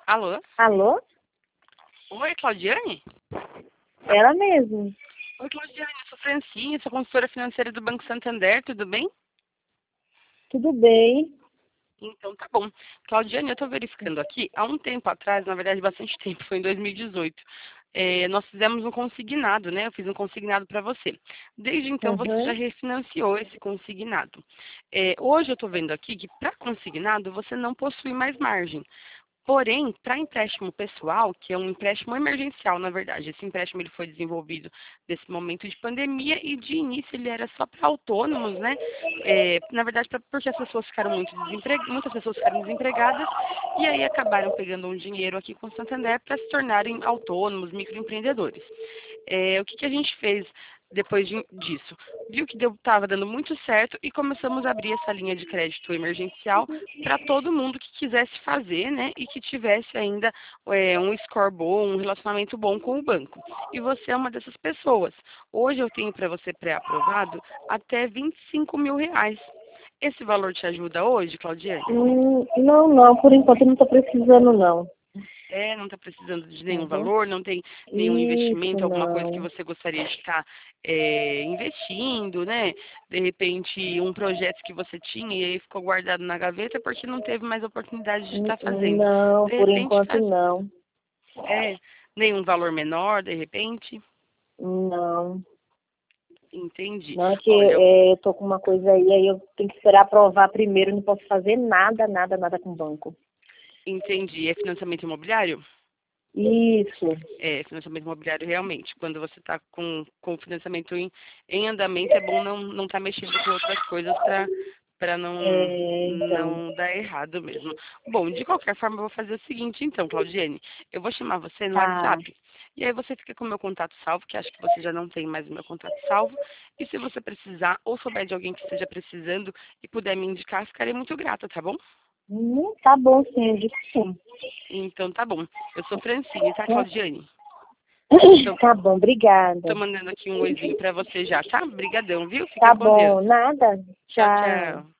Alô? Alô? Oi, Claudiane? Ela mesmo. Oi, Claudiane, eu sou Francine, sou consultora financeira do Banco Santander, tudo bem? Tudo bem? Então tá bom. Claudiane, eu estou verificando aqui, há um tempo atrás, na verdade bastante tempo, foi em 2018, nós fizemos um consignado, né? Eu fiz um consignado para você. Desde então você já Uhum. refinanciou esse consignado. Hoje eu estou vendo aqui que para consignado você não possui mais margem. Porém, para empréstimo pessoal, que é um empréstimo emergencial, na verdade, esse empréstimo ele foi desenvolvido nesse momento de pandemia e de início ele era só para autônomos, né? Na verdade, porque as pessoas ficaram muitas pessoas ficaram desempregadas e aí acabaram pegando um dinheiro aqui com o Santander para se tornarem autônomos, microempreendedores. O que a gente fez depois disso? Viu que estava dando muito certo e começamos a abrir essa linha de crédito emergencial para todo mundo que quisesse fazer, né? E que tivesse ainda um score bom, um relacionamento bom com o banco. E você é uma dessas pessoas. Hoje eu tenho para você pré-aprovado até R$ 25.000. Esse valor te ajuda hoje, Claudiane? Não, por enquanto eu não estou precisando, não. Não está precisando de nenhum Uhum. valor, não tem nenhum Isso, investimento, alguma coisa que não. você gostaria de estar investindo, né? De repente, um projeto que você tinha e aí ficou guardado na gaveta porque não teve mais oportunidade de estar fazendo. Não, De por repente, enquanto não. nenhum valor menor, de repente. Não. Entendi. Não é que Olha, eu tô com uma coisa aí eu tenho que esperar aprovar primeiro, não posso fazer nada com o banco. entendi. É financiamento imobiliário? Isso. Financiamento imobiliário realmente. Quando você está com o financiamento em andamento, é bom não estar mexendo com outras coisas para Então. não dar errado mesmo. Bom, de qualquer forma, eu vou fazer o seguinte, então, Claudiane. Eu vou chamar você no Tá. WhatsApp. E aí você fica com o meu contato salvo, que acho que você já não tem mais o meu contato salvo. E se você precisar, ou souber de alguém que esteja precisando e puder me indicar, ficarei muito grata, tá bom? Tá bom, sim, eu digo sim. Então tá bom. Eu sou Francine, tá, Né? Claudiane? Tô, Tá bom, tô obrigada. mandando aqui um oizinho pra você já, tá? Obrigadão, viu? Fica Tá com Deus. bom, nada. Tchau, Tchau. tchau.